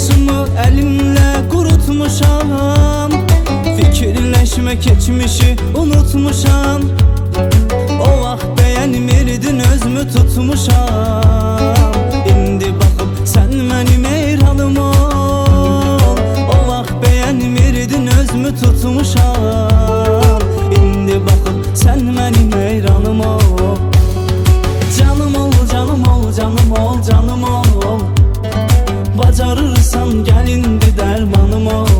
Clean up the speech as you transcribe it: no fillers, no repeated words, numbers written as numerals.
Başımı elimle kurutmuşam, fikirleşme geçmişi unutmuşam. O vaxt beğenmirdin özümü tutmuşam. İndi baxıb sen mənim eyranım ol. O vaxt beğenmirdin özümü tutmuşam. İndi baxıb sen mənim eyranım ol. Canım ol, canım ol, canım ol, canım ol. Bacarırsan gel indi dermanım ol.